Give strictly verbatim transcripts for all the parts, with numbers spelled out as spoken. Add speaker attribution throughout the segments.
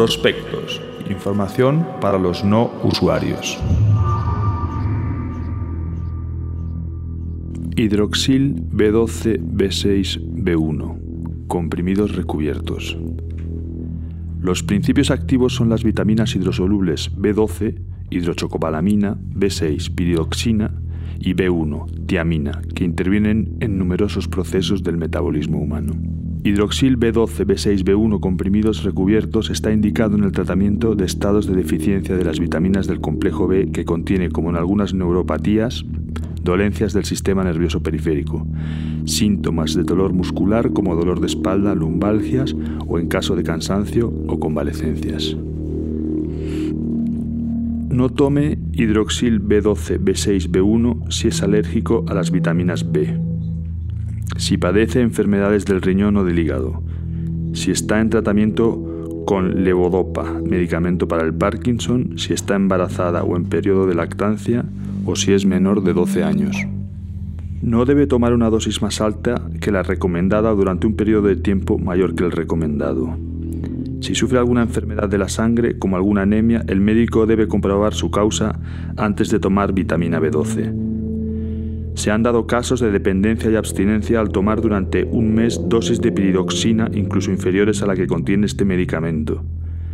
Speaker 1: Prospectos. Información para los no usuarios. Hidroxil B doce B seis B uno. Comprimidos recubiertos. Los principios activos son las vitaminas hidrosolubles B doce, hidrochocobalamina, B seis, piridoxina y B uno, tiamina, que intervienen en numerosos procesos del metabolismo humano. Hidroxil B doce B seis B uno comprimidos recubiertos está indicado en el tratamiento de estados de deficiencia de las vitaminas del complejo B que contiene, como en algunas neuropatías, dolencias del sistema nervioso periférico, síntomas de dolor muscular como dolor de espalda, lumbalgias o en caso de cansancio o convalecencias. No tome hidroxil B doce B seis B uno si es alérgico a las vitaminas B, si padece enfermedades del riñón o del hígado, si está en tratamiento con levodopa, medicamento para el Parkinson, si está embarazada o en periodo de lactancia o si es menor de doce años. No debe tomar una dosis más alta que la recomendada durante un periodo de tiempo mayor que el recomendado. Si sufre alguna enfermedad de la sangre, como alguna anemia, el médico debe comprobar su causa antes de tomar vitamina B doce. Se han dado casos de dependencia y abstinencia al tomar durante un mes dosis de piridoxina incluso inferiores a la que contiene este medicamento.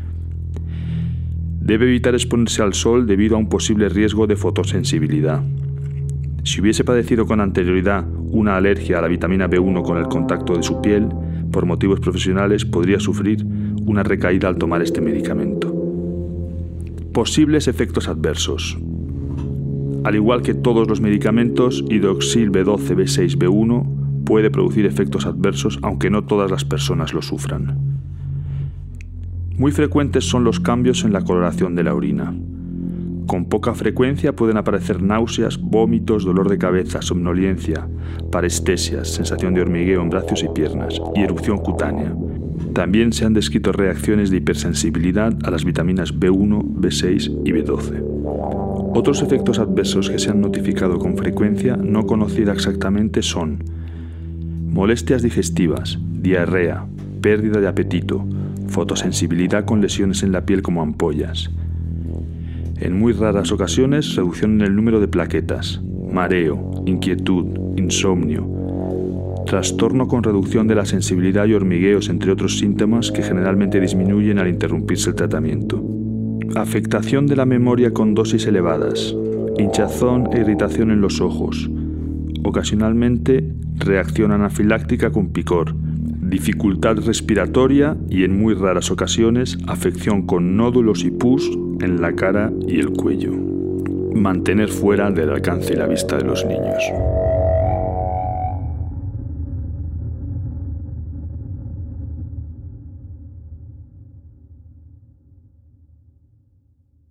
Speaker 1: Debe evitar exponerse al sol debido a un posible riesgo de fotosensibilidad. Si hubiese padecido con anterioridad una alergia a la vitamina B uno con el contacto de su piel, por motivos profesionales podría sufrir una recaída al tomar este medicamento. Posibles efectos adversos. Al igual que todos los medicamentos, hidroxil B doce B seis B uno puede producir efectos adversos, aunque no todas las personas lo sufran. Muy frecuentes son los cambios en la coloración de la orina. Con poca frecuencia pueden aparecer náuseas, vómitos, dolor de cabeza, somnolencia, parestesias, sensación de hormigueo en brazos y piernas y erupción cutánea. También se han descrito reacciones de hipersensibilidad a las vitaminas B uno, B seis y B doce. Otros efectos adversos que se han notificado con frecuencia no conocida exactamente son molestias digestivas, diarrea, pérdida de apetito, fotosensibilidad con lesiones en la piel como ampollas. En muy raras ocasiones, reducción en el número de plaquetas, mareo, inquietud, insomnio, trastorno con reducción de la sensibilidad y hormigueos, entre otros síntomas que generalmente disminuyen al interrumpirse el tratamiento. Afectación de la memoria con dosis elevadas, hinchazón e irritación en los ojos, ocasionalmente reacción anafiláctica con picor, dificultad respiratoria y en muy raras ocasiones afección con nódulos y pus en la cara y el cuello. Mantener fuera del alcance y la vista de los niños.